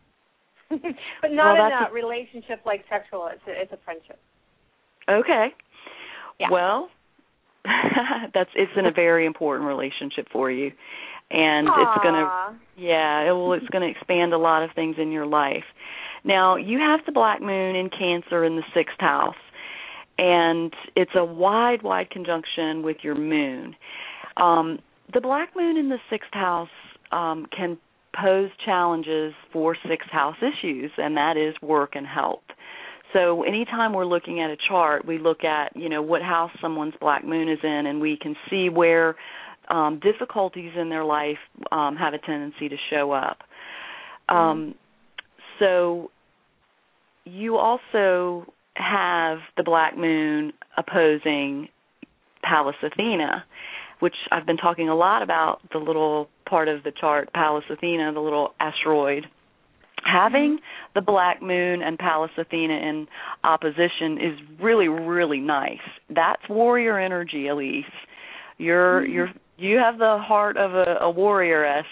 But not Well, in that's a a- relationship like sexual. It's a, it's a friendship. Okay. Yeah. Well, that's it's in a very important relationship for you, and Aww. it's gonna, yeah, it will, it's gonna expand a lot of things in your life. Now, you have the Black Moon in Cancer in the sixth house, and it's a wide, wide conjunction with your Moon. Um, the Black Moon in the sixth house um, can pose challenges for sixth house issues, and that is work and health. So anytime we're looking at a chart, we look at, you know, what house someone's Black Moon is in, and we can see where um, difficulties in their life um, have a tendency to show up. Um, so you also have the Black Moon opposing Pallas Athena, which I've been talking a lot about, the little part of the chart, Pallas Athena, the little asteroid. Having the Black Moon and Pallas Athena in opposition is really, really nice. That's warrior energy, Elise. You're mm-hmm. you're you have the heart of a, a warrioress,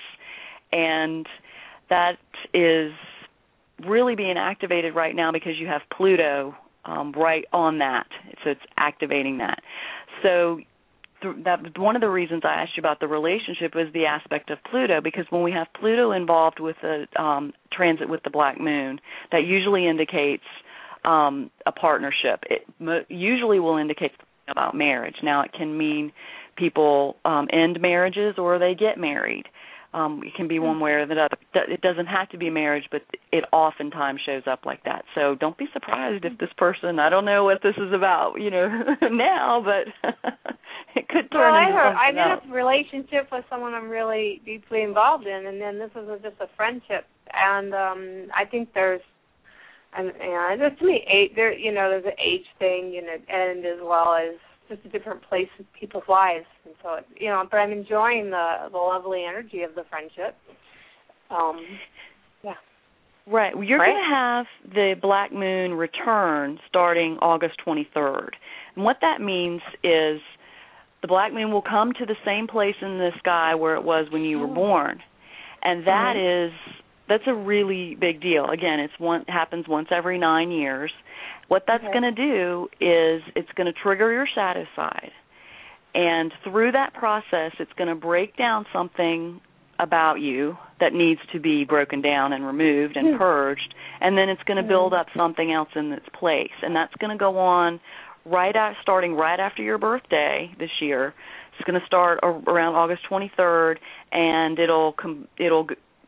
and that is really being activated right now because you have Pluto um, right on that. So it's activating that. So that one of the reasons I asked you about the relationship was the aspect of Pluto, because when we have Pluto involved with a um, transit with the Black Moon, that usually indicates um, a partnership. It mo- usually will indicate about marriage. Now, it can mean people um, end marriages or they get married. Um, it can be one way or the other. It doesn't have to be marriage, but it oftentimes shows up like that. So don't be surprised if this person, I don't know what this is about, you know, now, but it could turn well, into I heard, something I'm else. in a relationship with someone I'm really deeply involved in, and then this is a, just a friendship. And um, I think there's, and you know, there's to me, age, there, you know, there's an age thing, you know, and as well as just a different place in people's lives, and so it, you know. But I'm enjoying the the lovely energy of the friendship. Um, yeah. Right. Well, you're right. going to have the Black Moon return starting August twenty-third, and what that means is the Black Moon will come to the same place in the sky where it was when you were born, and that mm-hmm. is that's a really big deal. Again, it's one happens once every nine years. What that's okay. going to do is it's going to trigger your shadow side. And through that process, it's going to break down something about you that needs to be broken down and removed and purged. And then it's going to build up something else in its place. And that's going to go on right out, starting right after your birthday this year. It's going to start around August twenty-third, and it'll com- it'll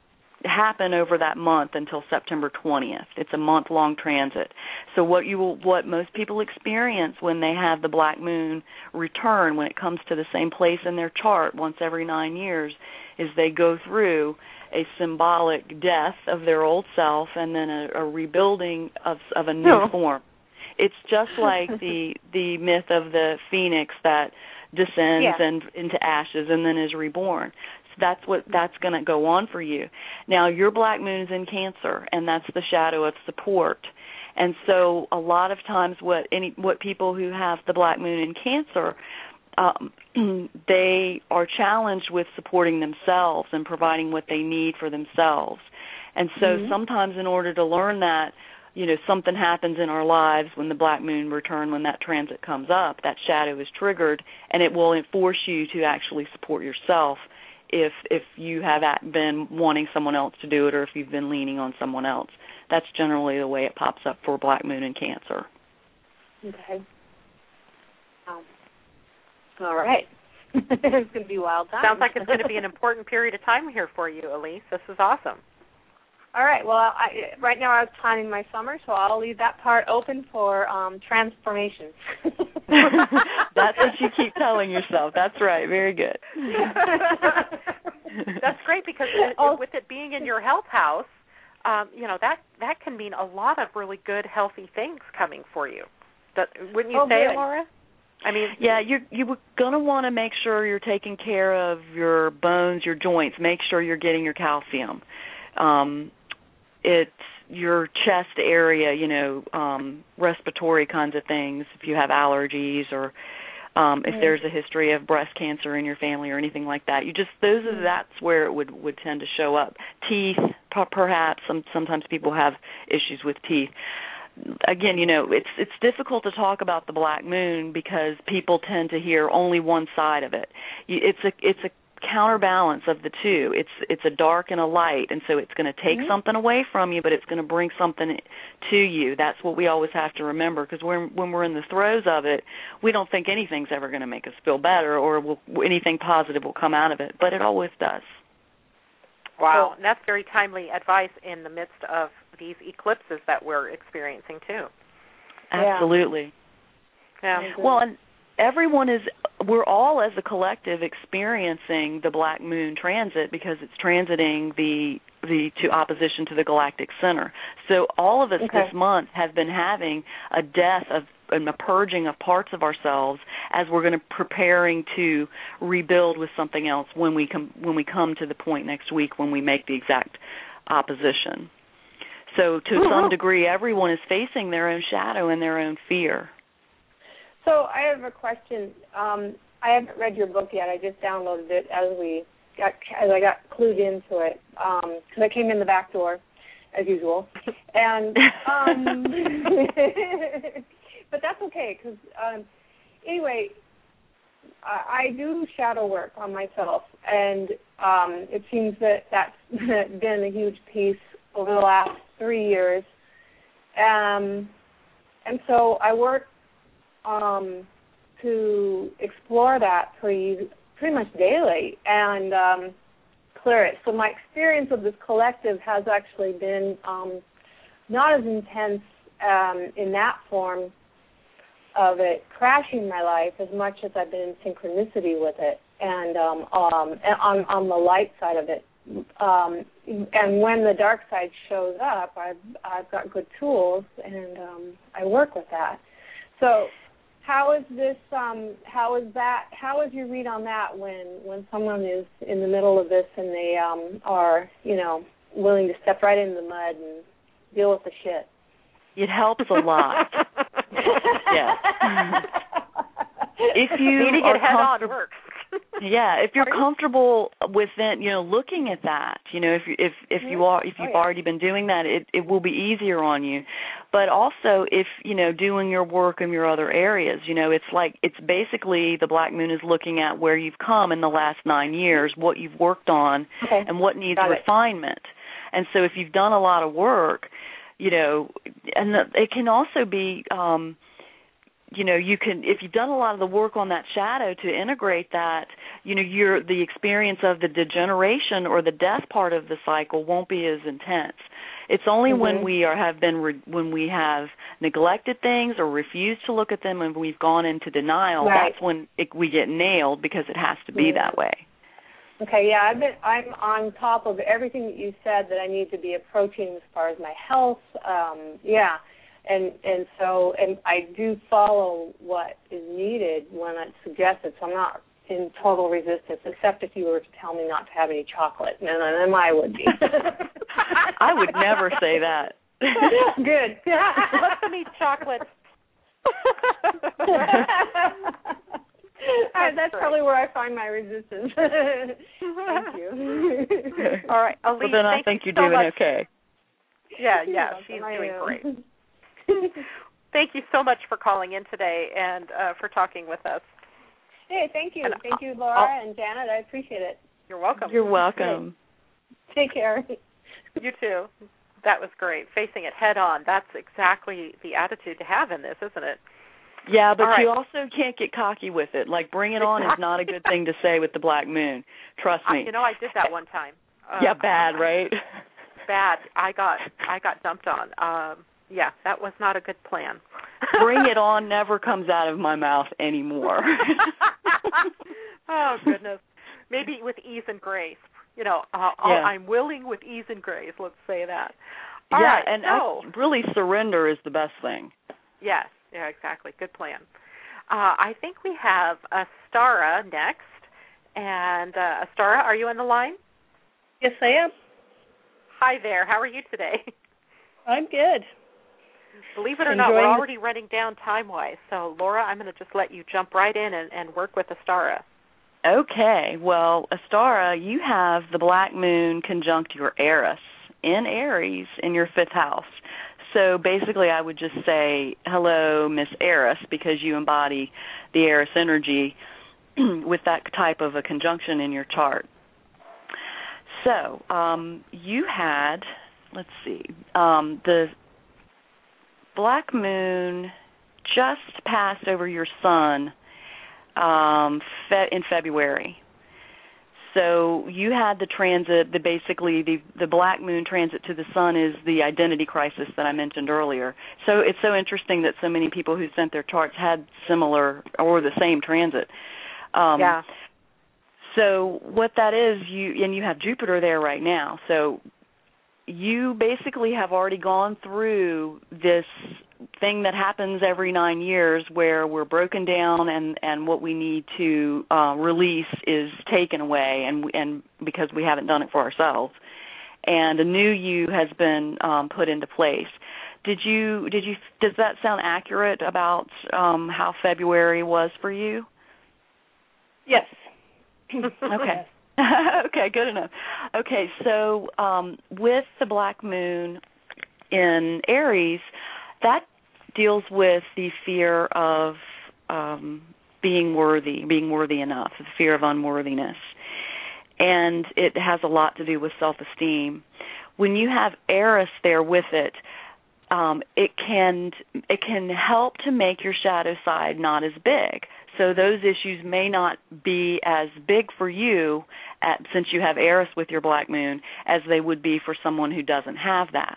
happen over that month until September twentieth. It's a month-long transit. So what you will, what most people experience when they have the Black Moon return, when it comes to the same place in their chart once every nine years, is they go through a symbolic death of their old self and then a, a rebuilding of of a new oh. form. It's just like the the myth of the phoenix that descends yeah. and into ashes and then is reborn. That's what that's going to go on for you. Now, your Black Moon is in Cancer, and that's the shadow of support. And so a lot of times what any what people who have the Black Moon in Cancer, um, they are challenged with supporting themselves and providing what they need for themselves. And so mm-hmm. sometimes in order to learn that, you know, something happens in our lives when the black moon return, when that transit comes up, that shadow is triggered, and it will force you to actually support yourself if if you have been wanting someone else to do it or if you've been leaning on someone else. That's generally the way it pops up for black moon and Cancer. Okay. Um, all right. It's going to be wild time. Sounds like it's going to be an important period of time here for you, Elise. This is awesome. All right. Well, I, right now I was planning my summer, so I'll leave that part open for um, transformations. That's what you keep telling yourself. That's right. Very good. That's great because it, oh. with it being in your health house, um, you know, that, that can mean a lot of really good, healthy things coming for you. That, wouldn't you oh, say, good. Laura? I mean, yeah, you're you're going to want to make sure you're taking care of your bones, your joints. Make sure you're getting your calcium. Um, it's your chest area, you know, um, respiratory kinds of things, if you have allergies or um, if mm. there's a history of breast cancer in your family or anything like that. You just, those are, that's where it would, would tend to show up. Teeth, perhaps. Some, sometimes people have issues with teeth. Again, you know, it's it's difficult to talk about the black moon because people tend to hear only one side of it. It's a it's a counterbalance of the two. It's it's a dark and a light, and so it's going to take mm-hmm. something away from you, but it's going to bring something to you. That's what we always have to remember, because when when we're in the throes of it, we don't think anything's ever going to make us feel better or will, anything positive will come out of it, but it always does. Wow, and that's very timely advice in the midst of these eclipses that we're experiencing too. Absolutely. Yeah. Well, and everyone is, we're all as a collective experiencing the black moon transit because it's transiting the the to opposition to the galactic center. So all of us okay. this month have been having a death of and a purging of parts of ourselves as we're going to preparing to rebuild with something else when we come when we come to the point next week when we make the exact opposition. So to mm-hmm. some degree, everyone is facing their own shadow and their own fear. So I have a question. Um, I haven't read your book yet. I just downloaded it as we got as I got clued into it because um, I came in the back door as usual, and um, but that's okay because um, anyway, I, I do shadow work on myself, and um, it seems that that's been a huge piece over the last three years, um, and so I work um, to explore that pretty pretty much daily and um, clear it. So my experience of this collective has actually been um, not as intense um, in that form of it crashing my life as much as I've been in synchronicity with it and um, um, on, on the light side of it. Um, and when the dark side shows up, I've, I've got good tools, and um, I work with that. So how is this, um, how is that, how is your read on that when, when someone is in the middle of this and they um, are, you know, willing to step right into the mud and deal with the shit? It helps a lot. Yeah. If you Meeting are it head on comfortable, works. yeah, if you're comfortable within, you know, looking at that, you know, if you, if if you are if you've oh, yeah. already been doing that, it it will be easier on you. But also, if you know, doing your work in your other areas, you know, it's like it's basically the black moon is looking at where you've come in the last nine years, what you've worked on, okay. and what needs Got refinement. It. And so, if you've done a lot of work, you know, and the, it can also be. Um, You know, you can, if you've done a lot of the work on that shadow to integrate that, you know, your the experience of the degeneration or the death part of the cycle won't be as intense. It's only mm-hmm. when we are have been re, when we have neglected things or refused to look at them and we've gone into denial. Right. That's when it, we get nailed because it has to be mm-hmm. that way. Okay, yeah, I've been, I'm on top of everything that you said that I need to be approaching as far as my health. Um, yeah. And and so and I do follow what is needed when it's suggested, so I'm not in total resistance, except if you were to tell me not to have any chocolate, and then I would be. I would never say that. Good. Let them eat chocolate. that's that's probably where I find my resistance. Thank you. All right, Elise, well, then I think you're doing so okay. Yeah, yeah, she's doing great. Thank you so much for calling in today and uh, for talking with us. Hey, thank you. And thank you, Laura I'll, and Janet. I appreciate it. You're welcome. You're welcome. Take care. You too. That was great. Facing it head on. That's exactly the attitude to have in this, isn't it? Yeah, but right. you also can't get cocky with it. Like, bring it on is not a good thing to say with the black moon. Trust me. I, you know, I did that one time. Um, yeah, bad, right? Bad. I got I got dumped on. Um, yeah, that was not a good plan. Bring it on never comes out of my mouth anymore. Oh, goodness. Maybe with ease and grace. You know, uh, yeah. I'm willing with ease and grace. Let's say that. All yeah, right, and so, I, really surrender is the best thing. Yes, yeah, exactly. Good plan. Uh, I think we have Astara next. And uh, Astara, are you on the line? Yes, I am. Hi there. How are you today? I'm good. Believe it or Enjoying not, we're the... already running down time-wise. So, Laura, I'm going to just let you jump right in and, and work with Astara. Okay. Well, Astara, you have the black moon conjunct your Eris in Aries in your fifth house. So basically I would just say, hello, Miss Eris, because you embody the Eris energy with that type of a conjunction in your chart. So um, you had, let's see, um, the black moon just passed over your sun um, fe- in February. So you had the transit, the basically the, the black moon transit to the sun is the identity crisis that I mentioned earlier. So it's so interesting that so many people who sent their charts had similar or the same transit. Um, yeah. So what that is, you and you have Jupiter there right now. So you basically have already gone through this thing that happens every nine years where we're broken down and, and what we need to uh, release is taken away, and and because we haven't done it for ourselves. And a new you has been um, put into place. Did you did you does that sound accurate about um, how February was for you? Yes. Okay. Okay, good enough. Okay, so um, with the black moon in Aries, that deals with the fear of um, being worthy, being worthy enough, the fear of unworthiness. And it has a lot to do with self-esteem. When you have Eris there with it, um, it can it can help to make your shadow side not as big. So those issues may not be as big for you at, since you have Eris with your black moon as they would be for someone who doesn't have that.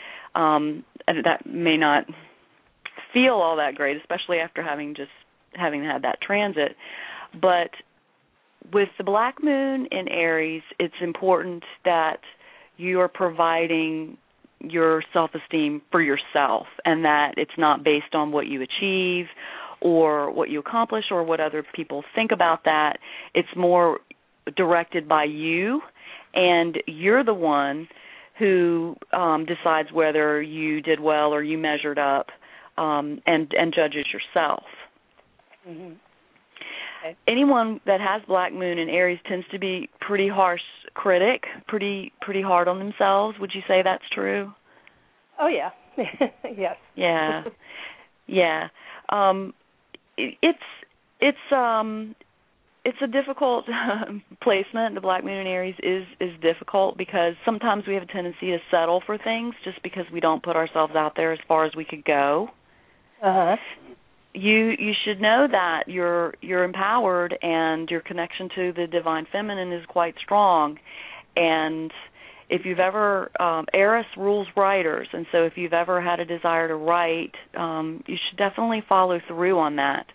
Um, that may not feel all that great, especially after having just having had that transit. But with the black moon in Aries, it's important that you are providing your self-esteem for yourself and that it's not based on what you achieve or what you accomplish or what other people think about that. It's more directed by you, and you're the one who um, decides whether you did well or you measured up um, and, and judges yourself. Mm-hmm. Okay. Anyone that has black moon in Aries tends to be pretty harsh critic, pretty pretty hard on themselves. Would you say that's true? Oh, yeah. Yes. Yeah. Yeah. Um, It's it's um it's a difficult placement. The black moon in Aries is is difficult because sometimes we have a tendency to settle for things just because we don't put ourselves out there as far as we could go. Uh-huh. You you should know that you're you're empowered and your connection to the divine feminine is quite strong. And if you've ever um, Eris rules writers, and so if you've ever had a desire to write, um, you should definitely follow through on that.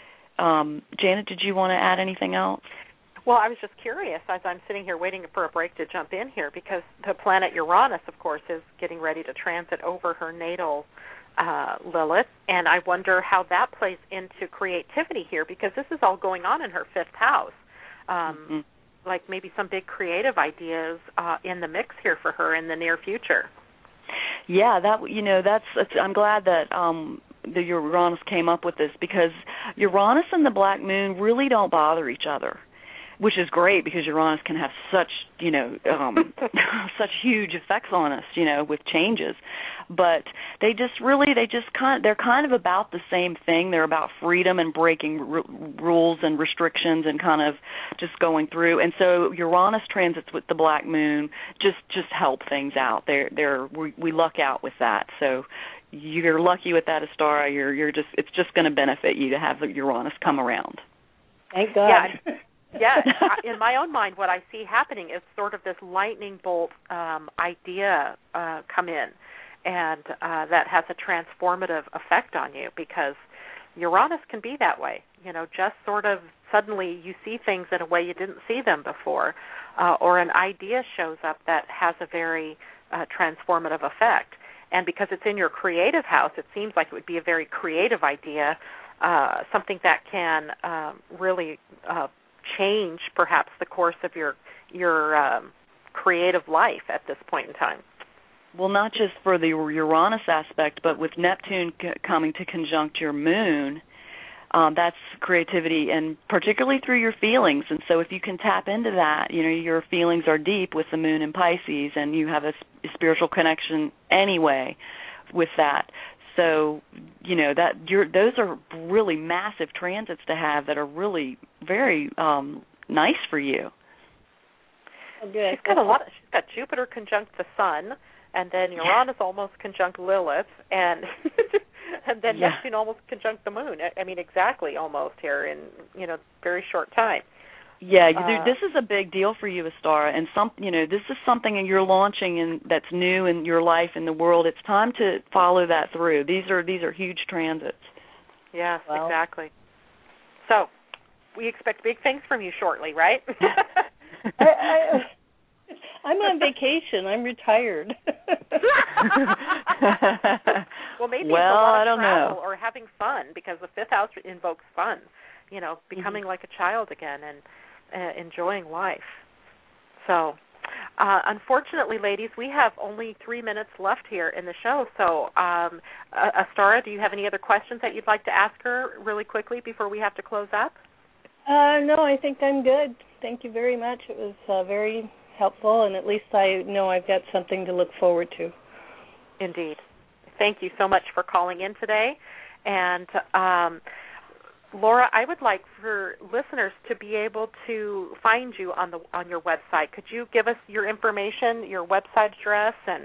Um, Janet, did you want to add anything else? Well, I was just curious as I'm sitting here waiting for a break to jump in here because the planet Uranus, of course, is getting ready to transit over her natal uh, Lilith, and I wonder how that plays into creativity here because this is all going on in her fifth house. Um, mm-hmm. Like maybe some big creative ideas uh, in the mix here for her in the near future. Yeah, that you know, that's. I'm glad that um, the Uranus came up with this, because Uranus and the black moon really don't bother each other, which is great because Uranus can have such, you know, um, such huge effects on us, you know, with changes. But they just really, they just kind, they're kind of about the same thing. They're about freedom and breaking r- rules and restrictions and kind of just going through. And so Uranus transits with the black moon just just help things out. They're they're we, we luck out with that. So you're lucky with that, Astara. You're you're just it's just going to benefit you to have Uranus come around. Thank God. Yeah. Yes, in my own mind, what I see happening is sort of this lightning bolt um, idea uh, come in, and uh, that has a transformative effect on you, because Uranus can be that way. You know, just sort of suddenly you see things in a way you didn't see them before, uh, or an idea shows up that has a very uh, transformative effect. And because it's in your creative house, it seems like it would be a very creative idea, uh, something that can um, really uh, change perhaps the course of your your um, creative life at this point in time. Well, not just for the Uranus aspect, but with Neptune c- coming to conjunct your moon, um, that's creativity, and particularly through your feelings. And so if you can tap into that, you know, your feelings are deep with the moon in Pisces, and you have a, a spiritual connection anyway with that. So, you know, that you're, those are really massive transits to have that are really very um, nice for you. Oh, good. She's got a lot. Of, she's got Jupiter conjunct the Sun, and then Uranus yeah. almost conjunct Lilith, and and then yeah. Neptune almost conjunct the Moon. I mean, exactly, almost here in you know very short time. Yeah, uh, this is a big deal for you, Astara, and some, you know, this is something you're launching and that's new in your life in the world. It's time to follow that through. These are these are huge transits. Yes, well. exactly. So we expect big things from you shortly, right? I, I, I'm on vacation. I'm retired. Well, maybe well, it's a lot of I don't travel know. or having fun, because the fifth house invokes fun. You know, becoming mm-hmm. like a child again and uh, enjoying life. So, uh, unfortunately, ladies, we have only three minutes left here in the show. So, um, uh, Astara, do you have any other questions that you'd like to ask her really quickly before we have to close up? Uh, no, I think I'm good. Thank you very much. It was uh, very helpful, and at least I know I've got something to look forward to. Indeed. Thank you so much for calling in today. And um, Laura, I would like for listeners to be able to find you on the on your website. Could you give us your information, your website address, and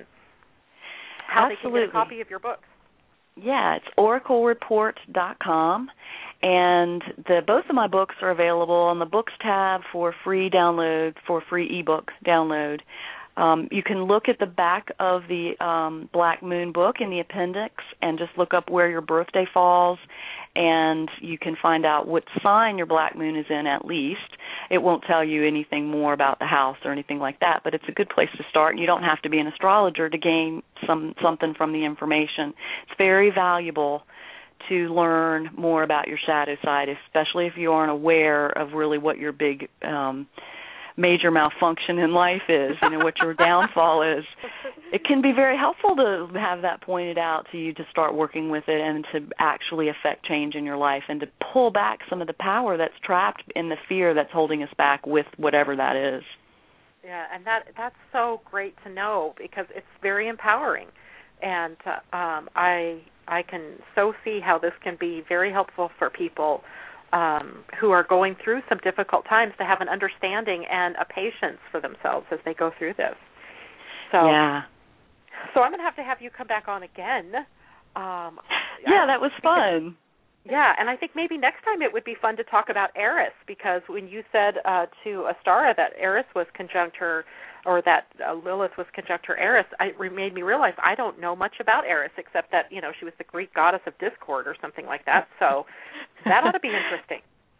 how Absolutely. they can get a copy of your books? Yeah, it's oracle report dot com, and the both of my books are available on the Books tab for free download, for free ebook download. Um, you can look at the back of the um, Black Moon book in the appendix and just look up where your birthday falls, and you can find out what sign your Black Moon is in at least. It won't tell you anything more about the house or anything like that, but it's a good place to start. You don't have to be an astrologer to gain some something from the information. It's very valuable to learn more about your shadow side, especially if you aren't aware of really what your big um major malfunction in life is, you know, what your downfall is. It can be very helpful to have that pointed out to you, to start working with it and to actually affect change in your life and to pull back some of the power that's trapped in the fear that's holding us back with whatever that is. Yeah, and that that's so great to know, because it's very empowering. And uh, um, I I can so see how this can be very helpful for people Um, who are going through some difficult times, to have an understanding and a patience for themselves as they go through this. So, yeah. So I'm going to have to have you come back on again. Um, yeah, that was fun. Yeah, and I think maybe next time it would be fun to talk about Eris, because when you said uh, to Astara that Eris was conjunct her, or that uh, Lilith was conjunct her Eris, it made me realize I don't know much about Eris, except that, you know, she was the Greek goddess of discord or something like that. So that ought to be interesting.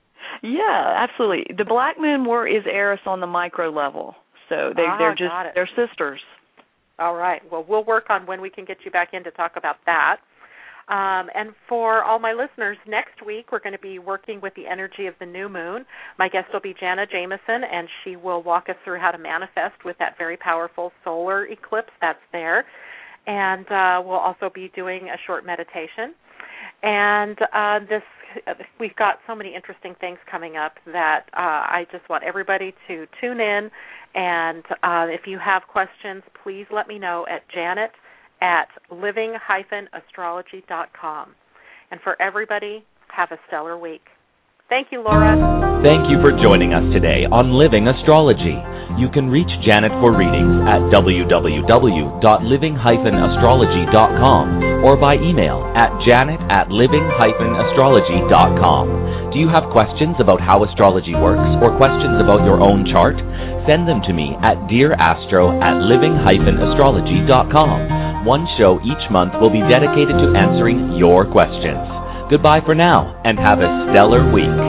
Yeah, absolutely. The Black Moon war is Eris on the micro level, so they, ah, they're just they're sisters. All right. Well, we'll work on when we can get you back in to talk about that. Um, and for all my listeners, next week we're going to be working with the energy of the new moon. My guest will be Jana Jameson, and she will walk us through how to manifest with that very powerful solar eclipse that's there. And uh, we'll also be doing a short meditation. And uh, this, we've got so many interesting things coming up that uh, I just want everybody to tune in. And uh, if you have questions, please let me know at Janet at living dash astrology dot com. And for everybody, have a stellar week. Thank you, Laura. Thank you for joining us today on Living Astrology. You can reach Janet for readings at w w w dot living dash astrology dot com or by email at janet at living dash astrology dot com. Do you have questions about how astrology works or questions about your own chart? Send them to me at dearastro at living dash astrology dot com. One show each month will be dedicated to answering your questions. Goodbye for now, and have a stellar week.